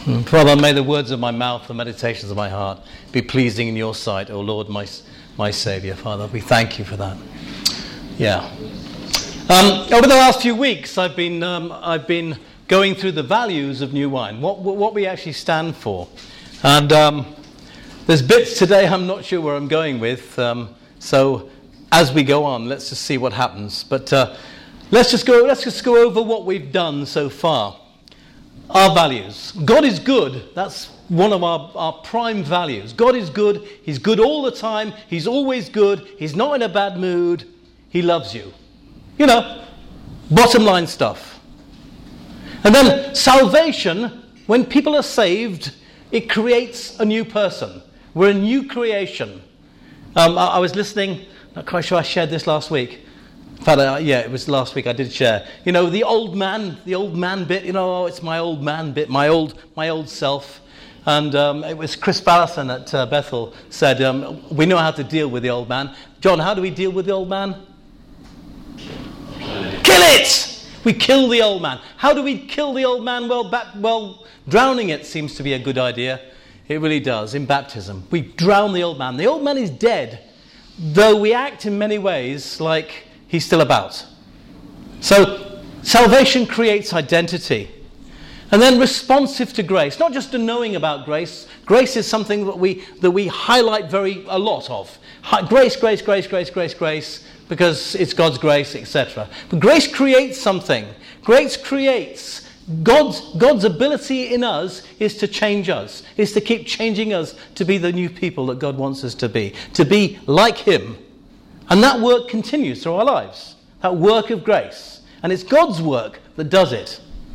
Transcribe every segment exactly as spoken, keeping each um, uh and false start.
Father, may the words of my mouth, the meditations of my heart be pleasing in your sight, O Lord, my my Saviour. Father, we thank you for that. Yeah. Um, over the last few weeks, I've been um, I've been going through the values of New Wine, what what we actually stand for, and um, there's bits today I'm not sure where I'm going with. Um, so as we go on, let's just see what happens. But uh, let's just go. Let's just go over what we've done so far. Our values. God is good. That's one of our, our prime values. God is good. He's good all the time. He's always good. He's not in a bad mood. He loves you. You know, bottom line stuff. And then salvation, when people are saved, it creates a new person. We're a new creation. Um, I, I was listening, not quite sure I shared this last week. In fact, uh, yeah, it was last week I did share. You know, the old man, the old man bit, you know, oh, it's my old man bit, my old my old self. And um, it was Chris Ballison at uh, Bethel said, um, we know how to deal with the old man. John, how do we deal with the old man? Kill it! We kill the old man. How do we kill the old man? Well, ba- well, drowning it seems to be a good idea. It really does, in baptism. We drown the old man. The old man is dead, though we act in many ways like he's still about. So salvation creates identity. And then responsive to grace. Not just a knowing about grace. Grace is something that we that we highlight very a lot of. Hi, grace, grace, grace, grace, grace, grace, because it's God's grace, et cetera. But grace creates something. Grace creates God's God's ability in us is to change us, is to keep changing us to be the new people that God wants us to be, to be like Him. And that work continues through our lives, that work of grace. And it's God's work that does it.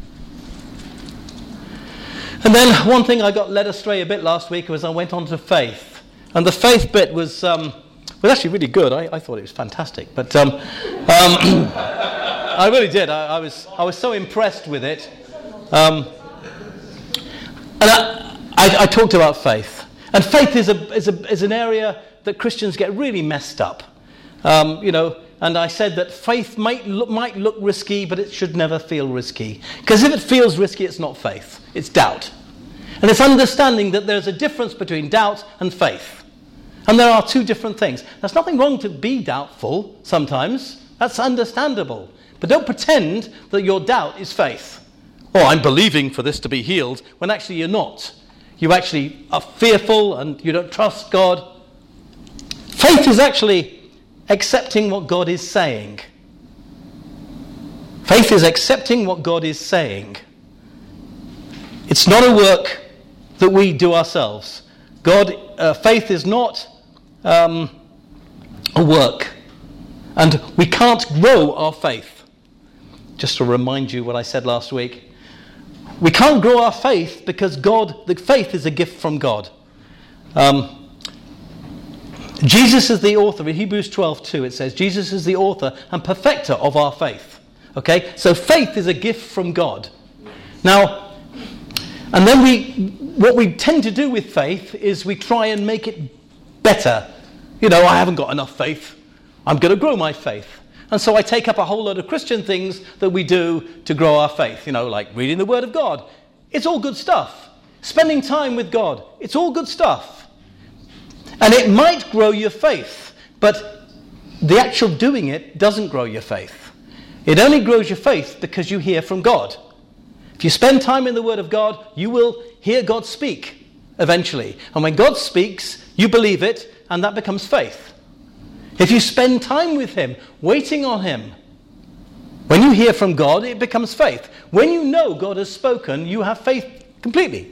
And then one thing I got led astray a bit last week was I went on to faith. And the faith bit was um, was actually really good. I, I thought it was fantastic. But um, um, I really did. I, I was I was so impressed with it. Um, and I, I, I talked about faith. And faith is a is a is an area that Christians get really messed up. Um, you know, and I said that faith might look, might look risky, but it should never feel risky. Because if it feels risky, it's not faith. It's doubt. And it's understanding that there's a difference between doubt and faith. And there are two different things. There's nothing wrong to be doubtful sometimes. That's understandable. But don't pretend that your doubt is faith. Oh, I'm believing for this to be healed, when actually you're not. You actually are fearful and you don't trust God. Faith is actually accepting what God is saying. Faith is accepting what God is saying. It's not a work that we do ourselves. God, uh, faith is not um, a work, and we can't grow our faith. Just to remind you what I said last week, we can't grow our faith because God, the faith is a gift from God. Um, Jesus is the author. In Hebrews twelve two it says, Jesus is the author and perfecter of our faith. Okay? So faith is a gift from God. Now, and then we, what we tend to do with faith is we try and make it better. You know, I haven't got enough faith. I'm going to grow my faith. And so I take up a whole lot of Christian things that we do to grow our faith. You know, like reading the Word of God. It's all good stuff. Spending time with God. It's all good stuff. And it might grow your faith, but the actual doing it doesn't grow your faith. It only grows your faith because you hear from God. If you spend time in the Word of God, you will hear God speak eventually. And when God speaks, you believe it, and that becomes faith. If you spend time with Him, waiting on Him, when you hear from God, it becomes faith. When you know God has spoken, you have faith completely.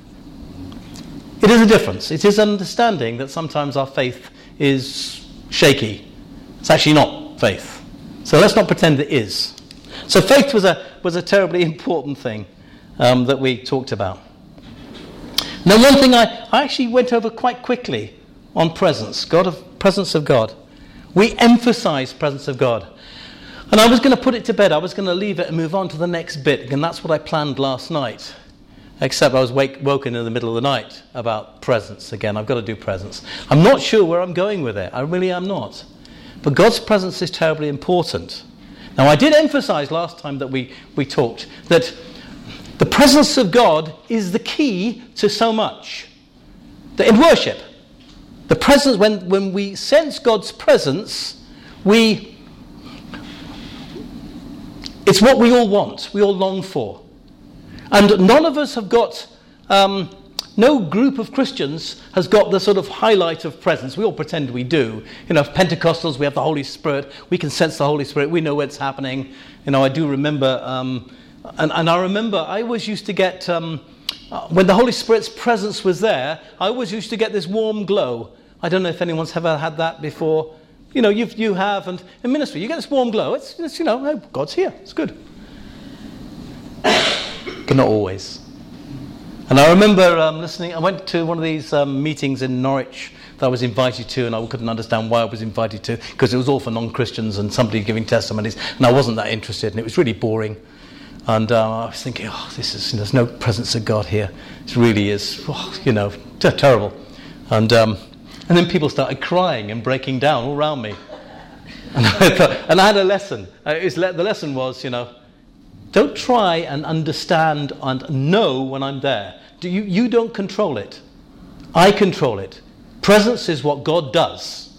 It is a difference. It is understanding that sometimes our faith is shaky. It's actually not faith. So let's not pretend it is. So faith was a was a terribly important thing um, that we talked about. Now, one thing I, I actually went over quite quickly on presence, God of presence of God. We emphasize presence of God. And I was going to put it to bed. I was going to leave it and move on to the next bit. And that's what I planned last night. Except I was wake, woken in the middle of the night about presence again. I've got to do presence. I'm not sure where I'm going with it. I really am not. But God's presence is terribly important. Now, I did emphasize last time that we, we talked that The presence of God is the key to so much. In worship, the presence, when, when we sense God's presence, we, it's what we all want, we all long for. And none of us have got, um, no group of Christians has got the sort of highlight of presence. We all pretend we do. You know, Pentecostals, we have the Holy Spirit, we can sense the Holy Spirit, we know what's happening. You know, I do remember, um, and, and I remember I always used to get, um, uh, when the Holy Spirit's presence was there, I always used to get this warm glow. I don't know if anyone's ever had that before. You know, you've, you have, and in ministry, you get this warm glow. It's, it's you know, oh, God's here, it's good. But not always. And I remember um, listening, I went to one of these um, meetings in Norwich that I was invited to, and I couldn't understand why I was invited to, because it was all for non-Christians and somebody giving testimonies, and I wasn't that interested, and it was really boring. And uh, I was thinking, oh, this is, there's no presence of God here. It really is, oh, you know, t- terrible. And um, and then people started crying and breaking down all around me. And I, thought, and I had a lesson. Uh, it was, the lesson was, you know, don't try and understand and know when I'm there. Do you, you don't control it. I control it. Presence is what God does.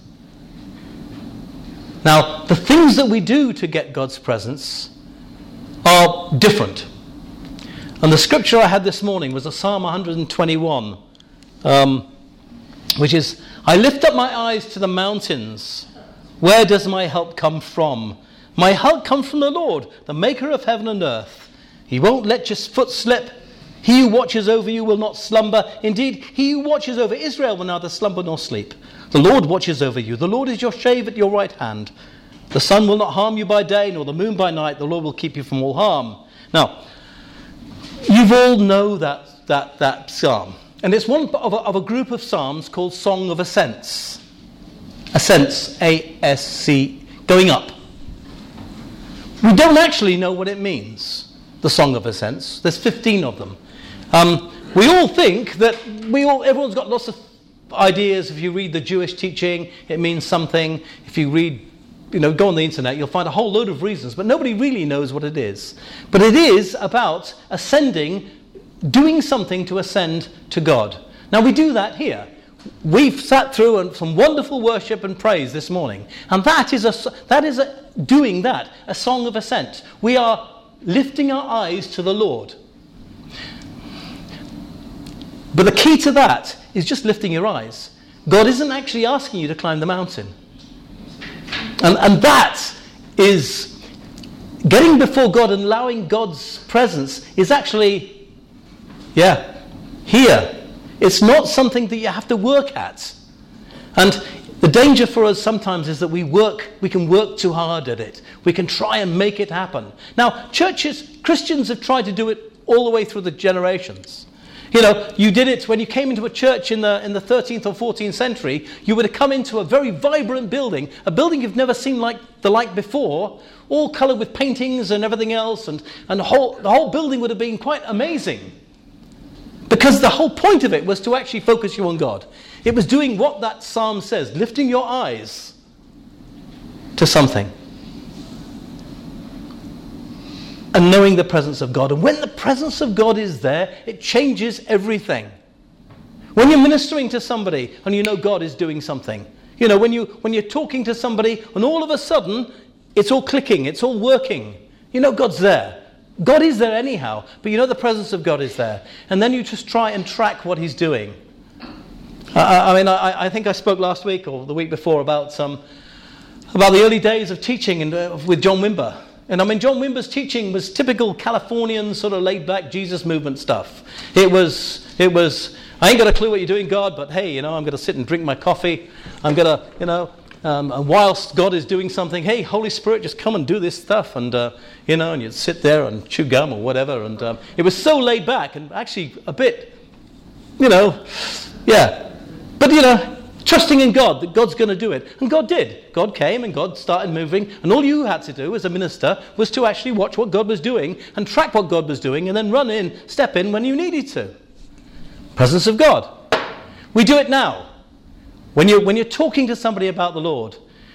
Now, the things that we do to get God's presence are different. And the scripture I had this morning was a Psalm one twenty-one, um, which is, I lift up my eyes to the mountains. Where does my help come from? My help comes from the Lord, the maker of heaven and earth. He won't let your foot slip. He who watches over you will not slumber. Indeed, he who watches over Israel will neither slumber nor sleep. The Lord watches over you. The Lord is your shade at your right hand. The sun will not harm you by day, nor the moon by night. The Lord will keep you from all harm. Now, you've all know that, that, that psalm. And it's one of a, of a group of psalms called Song of Ascents. Ascents, A S C, going up. We don't actually know what it means, the Song of Ascents. There's fifteen of them. Um, we all think that we all, everyone's got lots of ideas. If you read the Jewish teaching, it means something. If you read, you know, go on the internet, you'll find a whole load of reasons, but nobody really knows what it is. But it is about ascending, doing something to ascend to God. Now we do that here. We've sat through some wonderful worship and praise this morning, and that is a that is a, doing that, a song of ascent. We are lifting our eyes to the Lord. But the key to that is just lifting your eyes. God isn't actually asking you to climb the mountain. And, and that is getting before God and allowing God's presence is actually, yeah, here. It's not something that you have to work at. And the danger for us sometimes is that we work, we can work too hard at it. We can try and make it happen. Now, churches, Christians have tried to do it all the way through the generations. You know, you did it when you came into a church in the in the thirteenth or fourteenth century. You would have come into a very vibrant building, a building you've never seen like the like before, all coloured with paintings and everything else, and, and the whole the whole building would have been quite amazing. Because the whole point of it was to actually focus you on God. It was doing what that psalm says, lifting your eyes to something. And knowing the presence of God. And when the presence of God is there, it changes everything. When you're ministering to somebody and you know God is doing something. You know, when, you, when you're talking to somebody and all of a sudden it's all clicking, it's all working. You know God's there. God is there anyhow, but you know the presence of God is there. And then you just try and track what he's doing. I, I mean, I, I think I spoke last week or the week before about some about the early days of teaching and, uh, with John Wimber. And I mean, John Wimber's teaching was typical Californian sort of laid-back Jesus movement stuff. It was, it was, I ain't got a clue what you're doing, God, but hey, you know, I'm going to sit and drink my coffee. I'm going to, you know, um, and whilst God is doing something, hey, Holy Spirit, just come and do this stuff. And, uh, you know, and you'd sit there and chew gum or whatever. And um, it was so laid back and actually a bit, you know, yeah. But, you know, trusting in God, that God's going to do it. And God did. God came and God started moving. And all you had to do as a minister was to actually watch what God was doing and track what God was doing and then run in, step in when you needed to. Presence of God. We do it now. When you're, when you're talking to somebody about the Lord,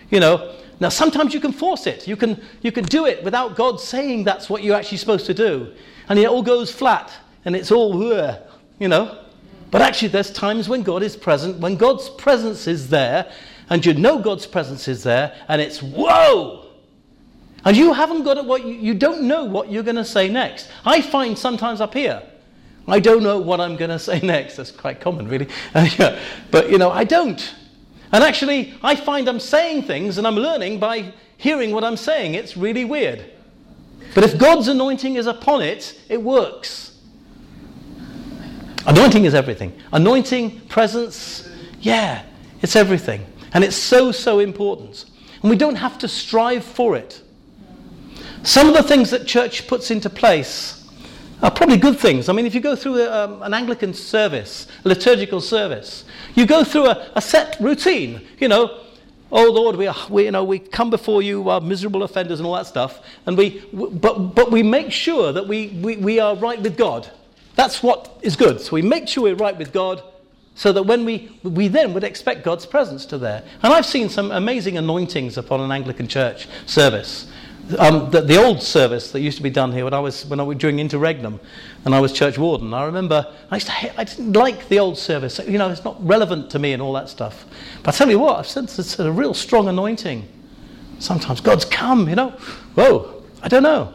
You know, now sometimes you can force it. You can you can do it without God saying that's what you're actually supposed to do. And it all goes flat and it's all, you know. But actually there's times when God is present, when God's presence is there, and you know God's presence is there, and it's whoa! And you haven't got it, what you, you don't know what you're going to say next. I find sometimes up here, I don't know what I'm going to say next. That's quite common, really. Uh, yeah. But, you know, I don't. And actually, I find I'm saying things, and I'm learning by hearing what I'm saying. It's really weird. But if God's anointing is upon it, it works. Anointing is everything. Anointing, presence, yeah, it's everything. And it's so, so important. And we don't have to strive for it. Some of the things that church puts into place are probably good things. I mean, if you go through a, um, an Anglican service, a liturgical service, you go through a, a set routine. You know, oh Lord, we, are, we, you know, we come before you, our miserable offenders and all that stuff. And we, w- but but we make sure that we, we, we are right with God. That's what is good. So we make sure we're right with God, so that when we we then would expect God's presence to there. And I've seen some amazing anointings upon an Anglican church service. Um, the, the old service that used to be done here when I was when I was during interregnum, and I was church warden. I remember I used to hate, I didn't like the old service. You know, it's not relevant to me and all that stuff. But I tell you what, I've sensed it's a real strong anointing. Sometimes God's come. You know, whoa, I don't know.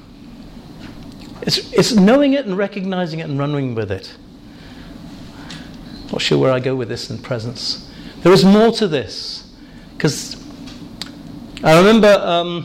It's it's knowing it and recognizing it and running with it. Not sure where I go with this in presence. There is more to this, because I remember. Um,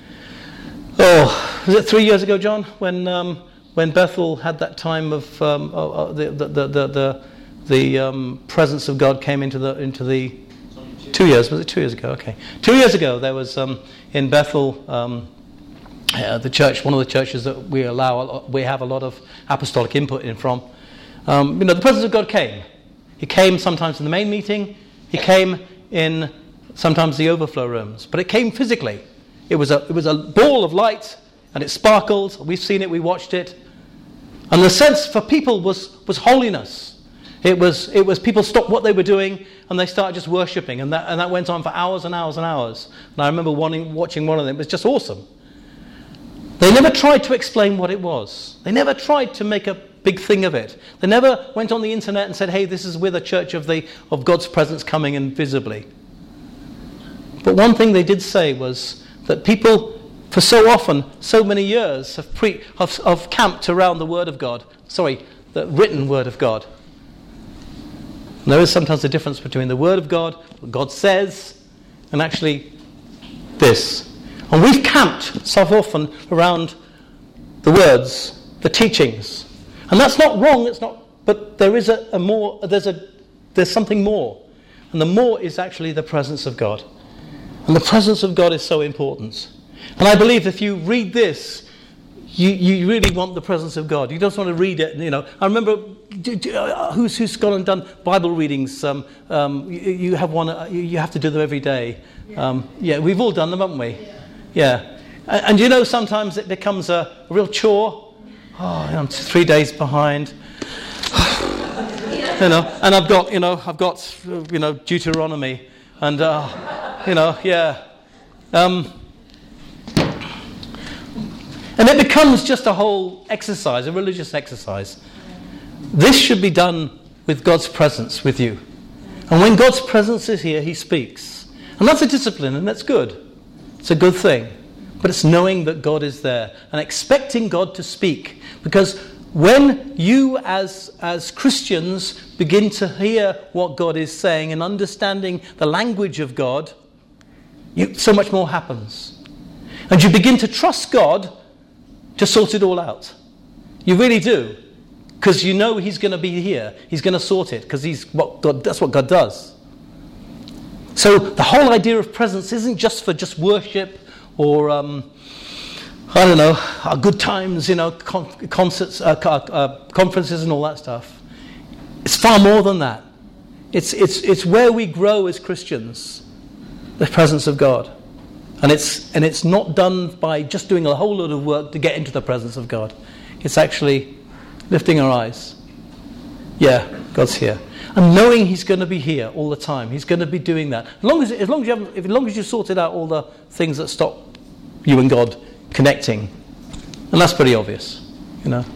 Oh, was it three years ago, John, when um, when Bethel had that time of um, oh, the the the the, the, the um, presence of God came into the into the two years? Was it two years ago? Okay, two years ago there was um, in Bethel, um, uh, the church, one of the churches that we allow, we have a lot of apostolic input in from. Um, you know, the presence of God came. He came sometimes in the main meeting. He came in sometimes the overflow rooms, but it came physically. It was a it was a ball of light, and it sparkled. We've seen it, we watched it. And the sense for people was, was holiness. It was it was people stopped what they were doing and they started just worshipping, and that and that went on for hours and hours and hours. And I remember wanting, watching one of them. It was just awesome. They never tried to explain what it was. They never tried to make a big thing of it. They never went on the internet and said, "Hey, this is we're the church of the of God's presence coming in visibly." But one thing they did say was that people, for so often, so many years, have, pre- have, have camped around the Word of God. Sorry, the written Word of God. And there is sometimes a difference between the Word of God, what God says, and actually this. And we've camped so often around the words, the teachings. And that's not wrong, it's not, but there is a, a more, there's a, there's something more. And the more is actually the presence of God. And the presence of God is so important. And I believe if you read this, you, you really want the presence of God. You don't want to read it, you know. I remember, who's who's gone and done Bible readings? Um, um, you, you have one, uh, you, you have to do them every day. Yeah, um, yeah we've all done them, haven't we? Yeah. yeah. And, and you know, sometimes it becomes a, a real chore. Oh, I'm three days behind. you know, and I've got, you know, I've got, you know, Deuteronomy. And, uh, you know, yeah. Um, and it becomes just a whole exercise, a religious exercise. This should be done with God's presence with you. And when God's presence is here, He speaks. And that's a discipline, and that's good. It's a good thing. But it's knowing that God is there and expecting God to speak. Because when you as, as Christians begin to hear what God is saying and understanding the language of God, you, so much more happens. And you begin to trust God to sort it all out. You really do. Because you know He's going to be here. He's going to sort it because he's what God, that's what God does. So the whole idea of presence isn't just for just worship or... Um, I don't know, our good times, you know, con- concerts, uh, uh, conferences and all that stuff. It's far more than that. It's it's it's where we grow as Christians, the presence of God. And it's and it's not done by just doing a whole lot of work to get into the presence of God. It's actually lifting our eyes Yeah, God's here. And knowing he's going to be here all the time. He's going to be doing that. As long as, as long as you haven't, as long as you sorted out all the things that stop you and God connecting. And that's pretty obvious, you know.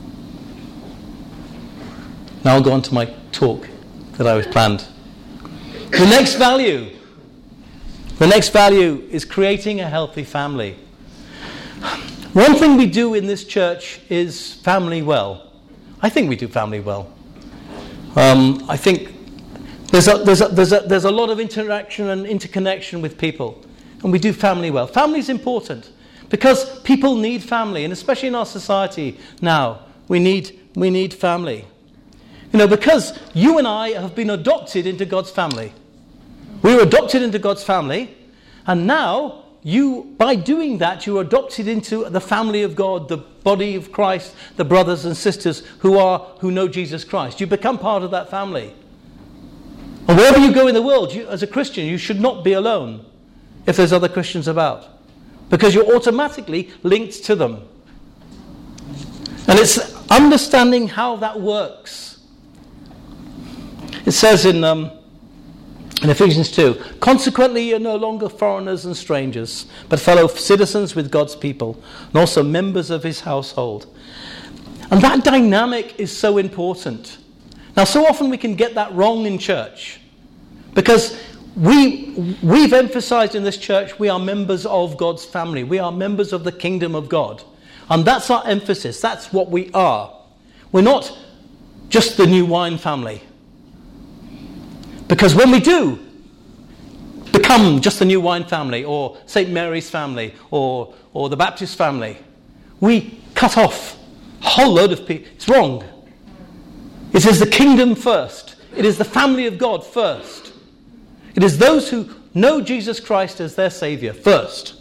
Now I'll go on to my talk that I was planned. The next value. The next value is creating a healthy family. One thing we do in this church is family well. I think we do family well. Um, I think there's a, there's, a, there's, a, there's a lot of interaction and interconnection with people. And we do family well. Family is important because people need family. And especially in our society now, we need, we need family. You know, because you and I have been adopted into God's family. We were adopted into God's family. And now, you, by doing that, you're adopted into the family of God, the body of Christ, the brothers and sisters who are who know Jesus Christ. You become part of that family. And wherever you go in the world, you, as a Christian, you should not be alone if there's other Christians about. Because you're automatically linked to them. And it's understanding how that works. It says in... Um, In Ephesians two, consequently you're no longer foreigners and strangers, but fellow citizens with God's people, and also members of his household. And that dynamic is so important. Now, so often we can get that wrong in church, because we, we've emphasized in this church we are members of God's family. We are members of the kingdom of God. And that's our emphasis. That's what we are. We're not just the New Wine family. Because when we do become just the New Wine family, or Saint Mary's family, or, or the Baptist family, we cut off a whole load of people. It's wrong. It is the kingdom first. It is the family of God first. It is those who know Jesus Christ as their Saviour first.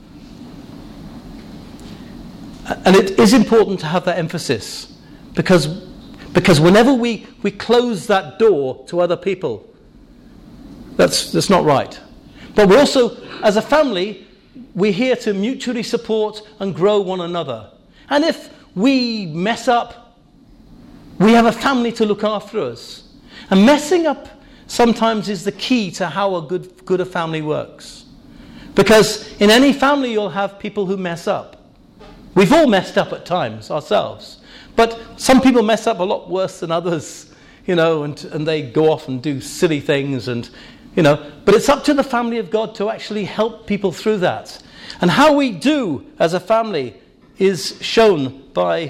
And it is important to have that emphasis, because, because whenever we, we close that door to other people, That's, that's not right. But we're also, as a family, we're here to mutually support and grow one another. And if we mess up, we have a family to look after us. And messing up sometimes is the key to how a good, good a family works. Because in any family you'll have people who mess up. We've all messed up at times ourselves. But some people mess up a lot worse than others, you know, and, and they go off and do silly things and... You know, but it's up to the family of God to actually help people through that. And how we do as a family is shown by,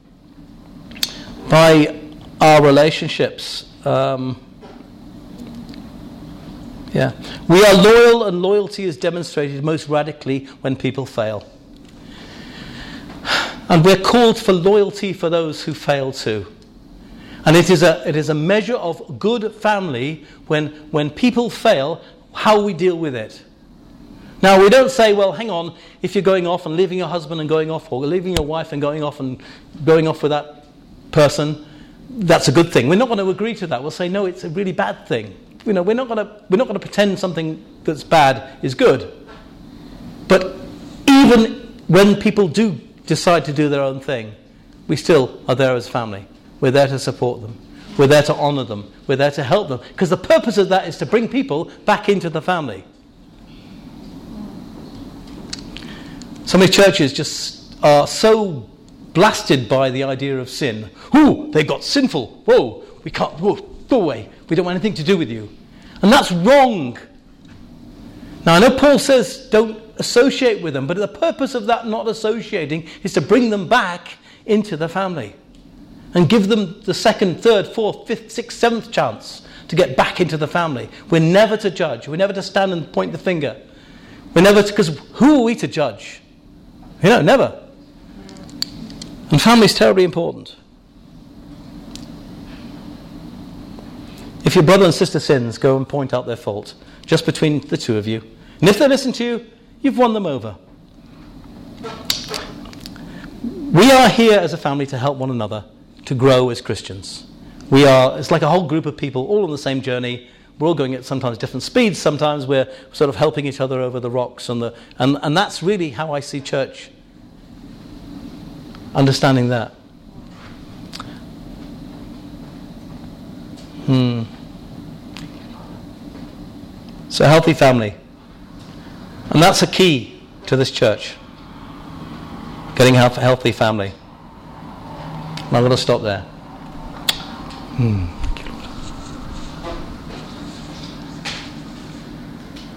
by our relationships. Um, yeah. We are loyal, and loyalty is demonstrated most radically when people fail. And we're called for loyalty for those who fail too. And it is a it is a measure of good family when when people fail, how we deal with it. Now, we don't say, well, hang on, if you're going off and leaving your husband and going off, or leaving your wife and going off and going off with that person, that's a good thing. We're not going to agree to that. We'll say, no, it's a really bad thing. You know, we're not going to we're not going to pretend something that's bad is good. But even when people do decide to do their own thing, we still are there as family. We're there to support them. We're there to honour them. We're there to help them. Because the purpose of that is to bring people back into the family. So many churches just are so blasted by the idea of sin. Ooh, they got sinful. Whoa, we can't, whoa, go away. We don't want anything to do with you. And that's wrong. Now, I know Paul says don't associate with them, but the purpose of that not associating is to bring them back into the family. And give them the second, third, fourth, fifth, sixth, seventh chance to get back into the family. We're never to judge. We're never to stand and point the finger. We're never to, because who are we to judge? You know, never. And family is terribly important. If your brother and sister sins, go and point out their fault, just between the two of you. And if they listen to you, you've won them over. We are here as a family to help one another, to grow as Christians. We are, it's like a whole group of people all on the same journey. We're all going at sometimes different speeds. Sometimes we're sort of helping each other over the rocks. And, the, and, and that's really how I see church. Understanding that. Hmm. So, healthy family. And that's a key to this church. Getting a healthy family. And I'm going to stop there. Hmm.